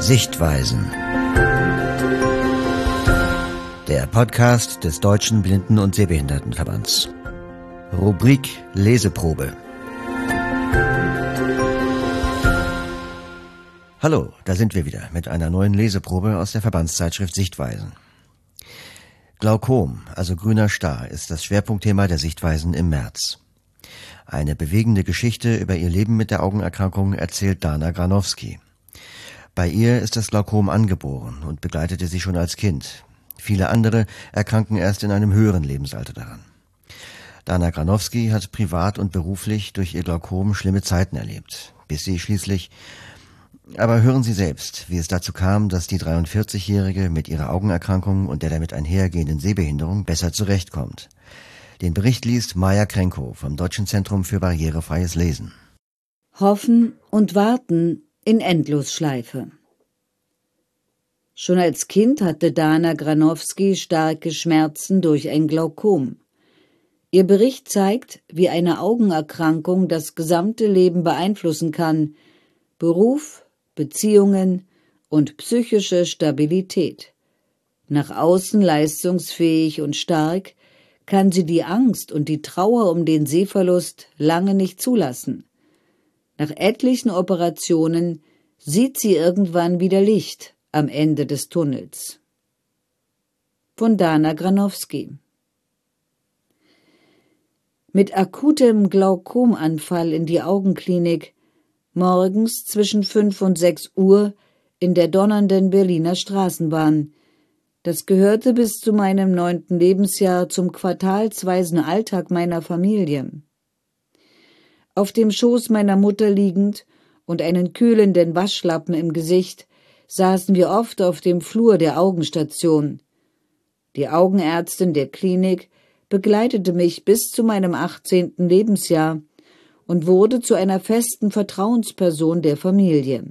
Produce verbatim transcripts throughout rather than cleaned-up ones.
Sichtweisen. Der Podcast des Deutschen Blinden- und Sehbehindertenverbands. Rubrik Leseprobe. Hallo, da sind wir wieder mit einer neuen Leseprobe aus der Verbandszeitschrift Sichtweisen. Glaukom, also grüner Star, ist das Schwerpunktthema der Sichtweisen im März. Eine bewegende Geschichte über ihr Leben mit der Augenerkrankung erzählt Dana Granowski. Bei ihr ist das Glaukom angeboren und begleitete sie schon als Kind. Viele andere erkranken erst in einem höheren Lebensalter daran. Dana Granowski hat privat und beruflich durch ihr Glaukom schlimme Zeiten erlebt, bis sie schließlich... Aber hören Sie selbst, wie es dazu kam, dass die dreiundvierzigjährige mit ihrer Augenerkrankung und der damit einhergehenden Sehbehinderung besser zurechtkommt. Den Bericht liest Maja Krenkow vom Deutschen Zentrum für barrierefreies Lesen. Hoffen und Warten in Endlosschleife. Schon als Kind hatte Dana Granowski starke Schmerzen durch ein Glaukom. Ihr Bericht zeigt, wie eine Augenerkrankung das gesamte Leben beeinflussen kann: Beruf, Beziehungen und psychische Stabilität. Nach außen leistungsfähig und stark, kann sie die Angst und die Trauer um den Sehverlust lange nicht zulassen. Nach etlichen Operationen sieht sie irgendwann wieder Licht am Ende des Tunnels. Von Dana Granowski. Mit akutem Glaukomanfall in die Augenklinik, morgens zwischen fünf und sechs Uhr in der donnernden Berliner Straßenbahn. Das gehörte bis zu meinem neunten Lebensjahr zum quartalsweisen Alltag meiner Familie. Auf dem Schoß meiner Mutter liegend und einen kühlenden Waschlappen im Gesicht saßen wir oft auf dem Flur der Augenstation. Die Augenärztin der Klinik begleitete mich bis zu meinem achtzehnten Lebensjahr und wurde zu einer festen Vertrauensperson der Familie.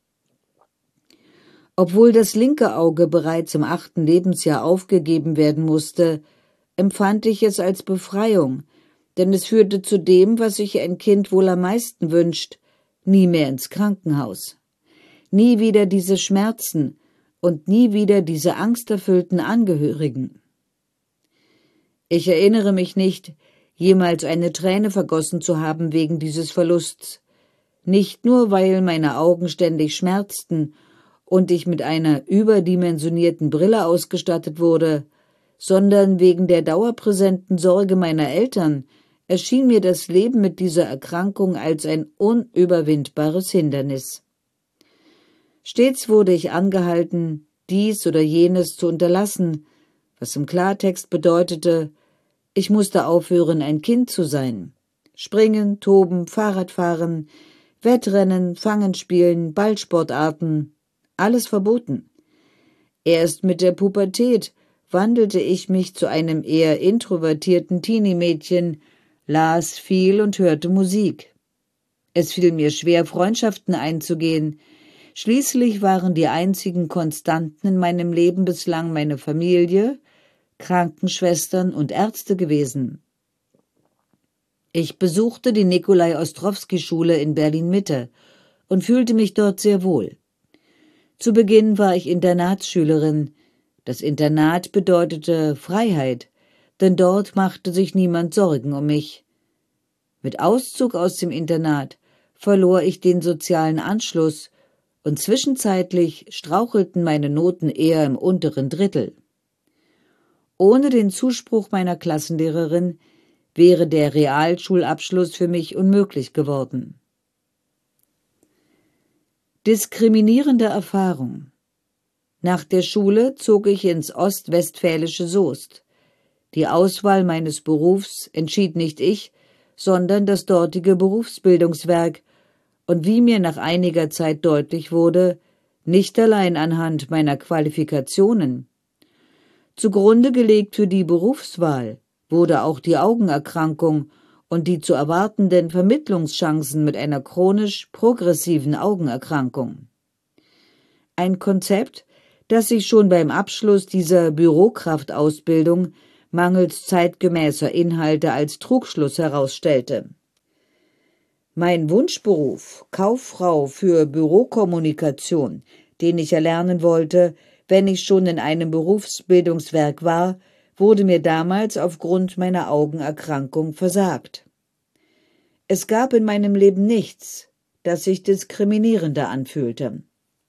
Obwohl das linke Auge bereits im achten Lebensjahr aufgegeben werden musste, empfand ich es als Befreiung, denn es führte zu dem, was sich ein Kind wohl am meisten wünscht: nie mehr ins Krankenhaus. Nie wieder diese Schmerzen und nie wieder diese angsterfüllten Angehörigen. Ich erinnere mich nicht, jemals eine Träne vergossen zu haben wegen dieses Verlusts. Nicht nur, weil meine Augen ständig schmerzten und ich mit einer überdimensionierten Brille ausgestattet wurde, sondern wegen der dauerpräsenten Sorge meiner Eltern erschien mir das Leben mit dieser Erkrankung als ein unüberwindbares Hindernis. Stets wurde ich angehalten, dies oder jenes zu unterlassen, was im Klartext bedeutete, ich musste aufhören, ein Kind zu sein. Springen, toben, Fahrradfahren, Wettrennen, Fangen spielen, Ballsportarten, alles verboten. Erst mit der Pubertät wandelte ich mich zu einem eher introvertierten Teenie-Mädchen, las viel und hörte Musik. Es fiel mir schwer, Freundschaften einzugehen. Schließlich waren die einzigen Konstanten in meinem Leben bislang meine Familie, Krankenschwestern und Ärzte gewesen. Ich besuchte die Nikolai-Ostrowski-Schule in Berlin-Mitte und fühlte mich dort sehr wohl. Zu Beginn war ich Internatsschülerin. Das Internat bedeutete Freiheit, denn dort machte sich niemand Sorgen um mich. Mit Auszug aus dem Internat verlor ich den sozialen Anschluss und zwischenzeitlich strauchelten meine Noten eher im unteren Drittel. Ohne den Zuspruch meiner Klassenlehrerin wäre der Realschulabschluss für mich unmöglich geworden. Diskriminierende Erfahrung. Nach der Schule zog ich ins ostwestfälische Soest. Die Auswahl meines Berufs entschied nicht ich, sondern das dortige Berufsbildungswerk, und wie mir nach einiger Zeit deutlich wurde, nicht allein anhand meiner Qualifikationen. Zugrunde gelegt für die Berufswahl wurde auch die Augenerkrankung und die zu erwartenden Vermittlungschancen mit einer chronisch progressiven Augenerkrankung. Ein Konzept, das sich schon beim Abschluss dieser Bürokraftausbildung mangels zeitgemäßer Inhalte als Trugschluss herausstellte. Mein Wunschberuf, Kauffrau für Bürokommunikation, den ich erlernen wollte, wenn ich schon in einem Berufsbildungswerk war, wurde mir damals aufgrund meiner Augenerkrankung versagt. Es gab in meinem Leben nichts, das sich diskriminierender anfühlte.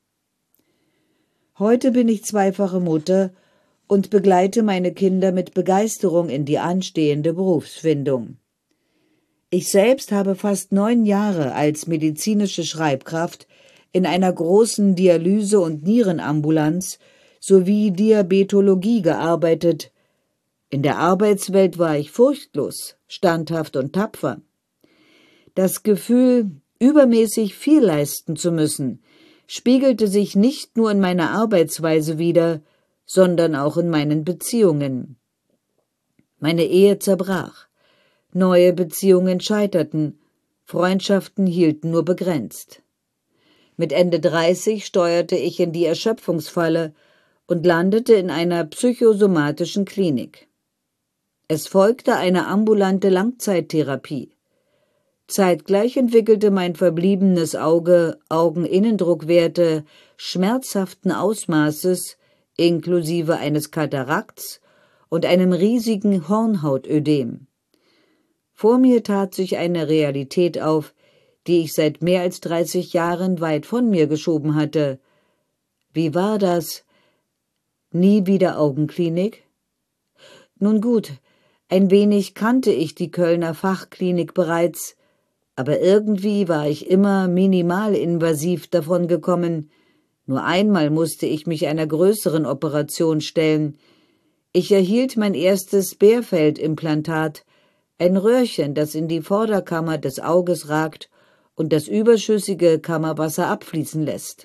Heute bin ich zweifache Mutter und begleite meine Kinder mit Begeisterung in die anstehende Berufsfindung. Ich selbst habe fast neun Jahre als medizinische Schreibkraft in einer großen Dialyse- und Nierenambulanz sowie Diabetologie gearbeitet. In der Arbeitswelt war ich furchtlos, standhaft und tapfer. Das Gefühl, übermäßig viel leisten zu müssen, spiegelte sich nicht nur in meiner Arbeitsweise wider, sondern auch in meinen Beziehungen. Meine Ehe zerbrach, neue Beziehungen scheiterten, Freundschaften hielten nur begrenzt. Mit Ende dreißig steuerte ich in die Erschöpfungsfalle und landete in einer psychosomatischen Klinik. Es folgte eine ambulante Langzeittherapie. Zeitgleich entwickelte mein verbliebenes Auge Augeninnendruckwerte schmerzhaften Ausmaßes inklusive eines Katarakts und einem riesigen Hornhautödem. Vor mir tat sich eine Realität auf, die ich seit mehr als dreißig Jahren weit von mir geschoben hatte. Wie war das? Nie wieder Augenklinik? Nun gut, ein wenig kannte ich die Kölner Fachklinik bereits, aber irgendwie war ich immer minimalinvasiv davongekommen. Nur einmal musste ich mich einer größeren Operation stellen. Ich erhielt mein erstes Bärfeldimplantat, ein Röhrchen, das in die Vorderkammer des Auges ragt und das überschüssige Kammerwasser abfließen lässt.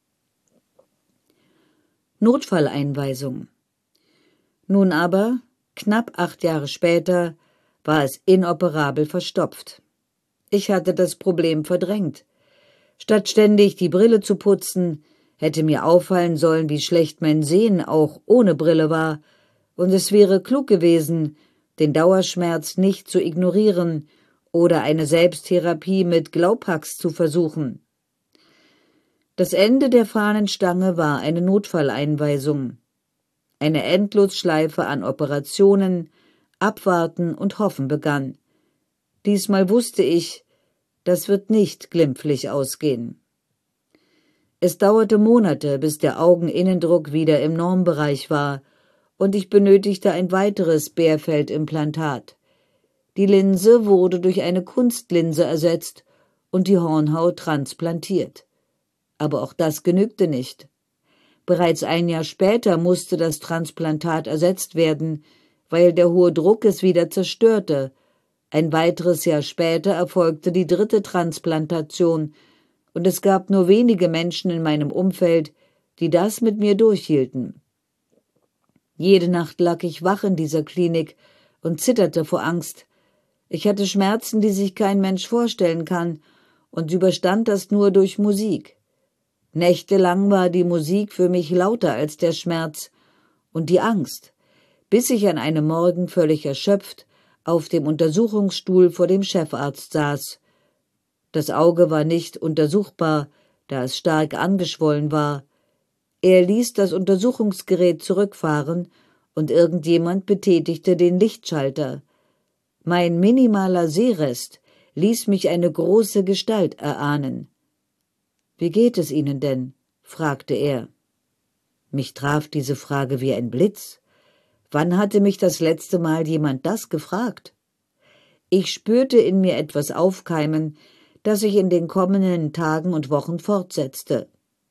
Notfalleinweisung. Nun aber, knapp acht Jahre später, war es inoperabel verstopft. Ich hatte das Problem verdrängt. Statt ständig die Brille zu putzen, hätte mir auffallen sollen, wie schlecht mein Sehen auch ohne Brille war, und es wäre klug gewesen, den Dauerschmerz nicht zu ignorieren oder eine Selbsttherapie mit Glaupax zu versuchen. Das Ende der Fahnenstange war eine Notfalleinweisung. Eine Endlosschleife an Operationen, Abwarten und Hoffen begann. Diesmal wusste ich, das wird nicht glimpflich ausgehen. Es dauerte Monate, bis der Augeninnendruck wieder im Normbereich war, und ich benötigte ein weiteres Bärfeldimplantat. Die Linse wurde durch eine Kunstlinse ersetzt und die Hornhaut transplantiert. Aber auch das genügte nicht. Bereits ein Jahr später musste das Transplantat ersetzt werden, weil der hohe Druck es wieder zerstörte. Ein weiteres Jahr später erfolgte die dritte Transplantation, und es gab nur wenige Menschen in meinem Umfeld, die das mit mir durchhielten. Jede Nacht lag ich wach in dieser Klinik und zitterte vor Angst. Ich hatte Schmerzen, die sich kein Mensch vorstellen kann, und überstand das nur durch Musik. Nächtelang war die Musik für mich lauter als der Schmerz und die Angst, bis ich an einem Morgen völlig erschöpft auf dem Untersuchungsstuhl vor dem Chefarzt saß. Das Auge war nicht untersuchbar, da es stark angeschwollen war. Er ließ das Untersuchungsgerät zurückfahren und irgendjemand betätigte den Lichtschalter. Mein minimaler Sehrest ließ mich eine große Gestalt erahnen. »Wie geht es Ihnen denn?« fragte er. Mich traf diese Frage wie ein Blitz. Wann hatte mich das letzte Mal jemand das gefragt? Ich spürte in mir etwas aufkeimen, das sich in den kommenden Tagen und Wochen fortsetzte.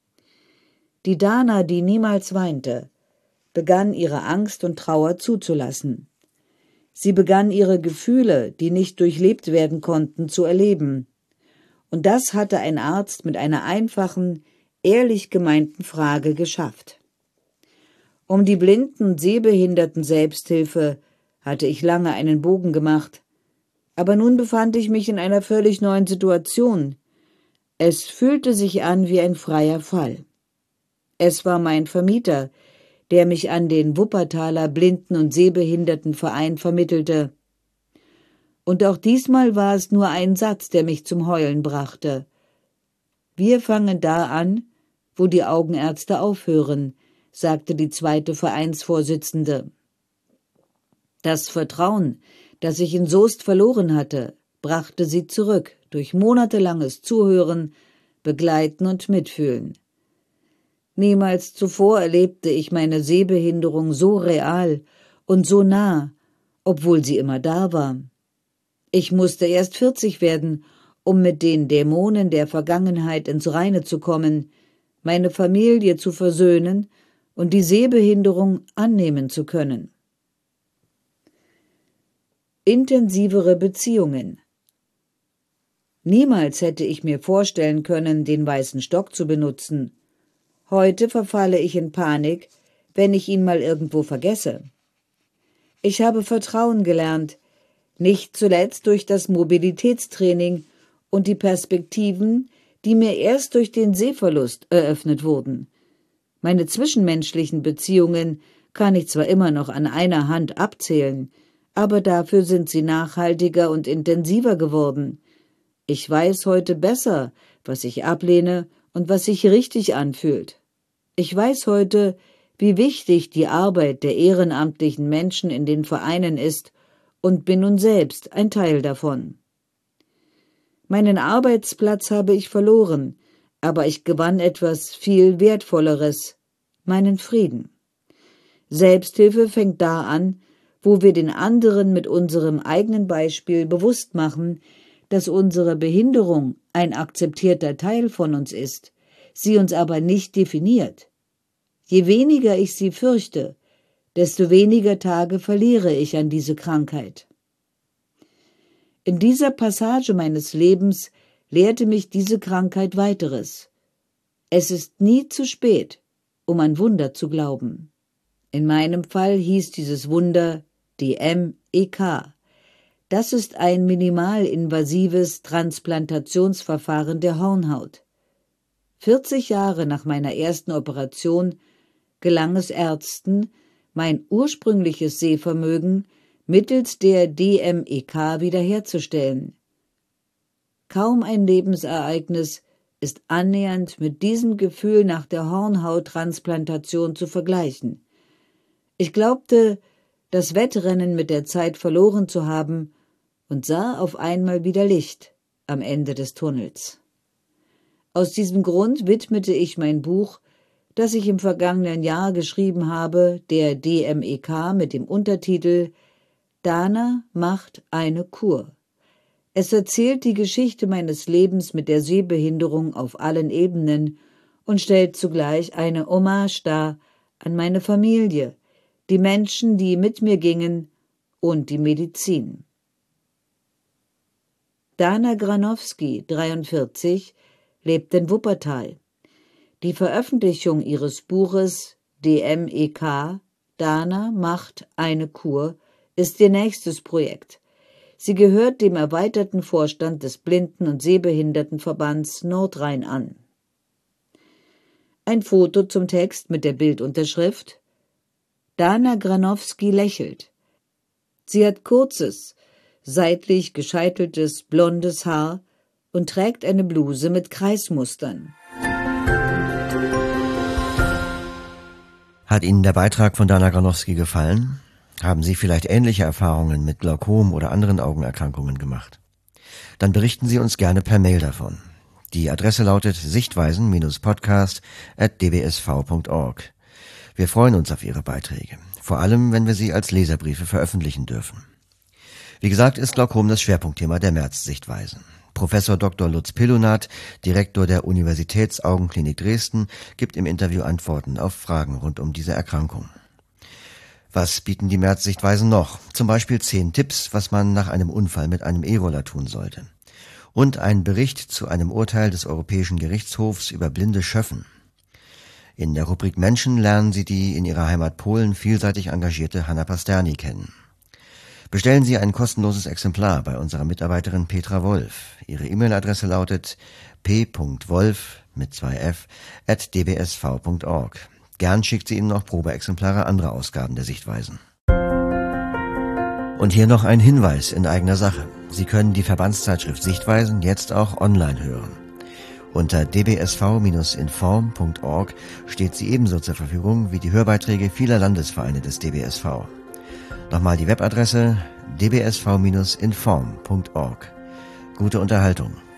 Die Dana, die niemals weinte, begann ihre Angst und Trauer zuzulassen. Sie begann ihre Gefühle, die nicht durchlebt werden konnten, zu erleben. Und das hatte ein Arzt mit einer einfachen, ehrlich gemeinten Frage geschafft. Um die blinden und sehbehinderten Selbsthilfe hatte ich lange einen Bogen gemacht, aber nun befand ich mich in einer völlig neuen Situation. Es fühlte sich an wie ein freier Fall. Es war mein Vermieter, der mich an den Wuppertaler Blinden- und Sehbehindertenverein vermittelte. Und auch diesmal war es nur ein Satz, der mich zum Heulen brachte. Wir fangen da an, wo die Augenärzte aufhören, sagte die zweite Vereinsvorsitzende. Das Vertrauen, das ich in Soest verloren hatte, brachte sie zurück durch monatelanges Zuhören, Begleiten und Mitfühlen. Niemals zuvor erlebte ich meine Sehbehinderung so real und so nah, obwohl sie immer da war. Ich musste erst vierzig werden, um mit den Dämonen der Vergangenheit ins Reine zu kommen, meine Familie zu versöhnen und die Sehbehinderung annehmen zu können. Intensivere Beziehungen. Niemals hätte ich mir vorstellen können, den weißen Stock zu benutzen. Heute verfalle ich in Panik, wenn ich ihn mal irgendwo vergesse. Ich habe Vertrauen gelernt, nicht zuletzt durch das Mobilitätstraining und die Perspektiven, die mir erst durch den Sehverlust eröffnet wurden. Meine zwischenmenschlichen Beziehungen kann ich zwar immer noch an einer Hand abzählen, aber dafür sind sie nachhaltiger und intensiver geworden. Ich weiß heute besser, was ich ablehne und was sich richtig anfühlt. Ich weiß heute, wie wichtig die Arbeit der ehrenamtlichen Menschen in den Vereinen ist und bin nun selbst ein Teil davon. Meinen Arbeitsplatz habe ich verloren, aber ich gewann etwas viel Wertvolleres, meinen Frieden. Selbsthilfe fängt da an, wo wir den anderen mit unserem eigenen Beispiel bewusst machen, dass unsere Behinderung ein akzeptierter Teil von uns ist, sie uns aber nicht definiert. Je weniger ich sie fürchte, desto weniger Tage verliere ich an diese Krankheit. In dieser Passage meines Lebens lehrte mich diese Krankheit weiteres. Es ist nie zu spät, um an Wunder zu glauben. In meinem Fall hieß dieses Wunder D M E K. Das ist ein minimalinvasives Transplantationsverfahren der Hornhaut. vierzig Jahre nach meiner ersten Operation gelang es Ärzten, mein ursprüngliches Sehvermögen mittels der D M E K wiederherzustellen. Kaum ein Lebensereignis ist annähernd mit diesem Gefühl nach der Hornhauttransplantation zu vergleichen. Ich glaubte, das Wettrennen mit der Zeit verloren zu haben und sah auf einmal wieder Licht am Ende des Tunnels. Aus diesem Grund widmete ich mein Buch, das ich im vergangenen Jahr geschrieben habe, der D M E K mit dem Untertitel »Dana macht eine Kur«. Es erzählt die Geschichte meines Lebens mit der Sehbehinderung auf allen Ebenen und stellt zugleich eine Hommage dar an meine Familie, die Menschen, die mit mir gingen, und die Medizin. Dana Granowski, dreiundvierzig, lebt in Wuppertal. Die Veröffentlichung ihres Buches D M E K, Dana macht eine Kur, ist ihr nächstes Projekt. Sie gehört dem erweiterten Vorstand des Blinden- und Sehbehindertenverbands Nordrhein an. Ein Foto zum Text mit der Bildunterschrift: Dana Granowski lächelt. Sie hat kurzes, seitlich gescheiteltes, blondes Haar und trägt eine Bluse mit Kreismustern. Hat Ihnen der Beitrag von Dana Granowski gefallen? Haben Sie vielleicht ähnliche Erfahrungen mit Glaukom oder anderen Augenerkrankungen gemacht? Dann berichten Sie uns gerne per Mail davon. Die Adresse lautet sichtweisen-podcast at d b s v punkt org. Wir freuen uns auf Ihre Beiträge, vor allem wenn wir sie als Leserbriefe veröffentlichen dürfen. Wie gesagt, ist Glaukom das Schwerpunktthema der März-Sichtweisen. Professor Doktor Lutz Pilonat, Direktor der Universitätsaugenklinik Dresden, gibt im Interview Antworten auf Fragen rund um diese Erkrankung. Was bieten die März-Sichtweisen noch? Zum Beispiel zehn Tipps, was man nach einem Unfall mit einem E-Roller tun sollte. Und ein Bericht zu einem Urteil des Europäischen Gerichtshofs über blinde Schöffen. In der Rubrik Menschen lernen Sie die in ihrer Heimat Polen vielseitig engagierte Hanna Pasterni kennen. Bestellen Sie ein kostenloses Exemplar bei unserer Mitarbeiterin Petra Wolf. Ihre E-Mail-Adresse lautet p punkt wolf mit zwei f at d b s v punkt org. Gern schickt sie Ihnen noch Probeexemplare anderer Ausgaben der Sichtweisen. Und hier noch ein Hinweis in eigener Sache. Sie können die Verbandszeitschrift Sichtweisen jetzt auch online hören. Unter d b s v Bindestrich inform Punkt org steht sie ebenso zur Verfügung wie die Hörbeiträge vieler Landesvereine des D B S V. Nochmal die Webadresse d b s v Bindestrich inform Punkt org. Gute Unterhaltung.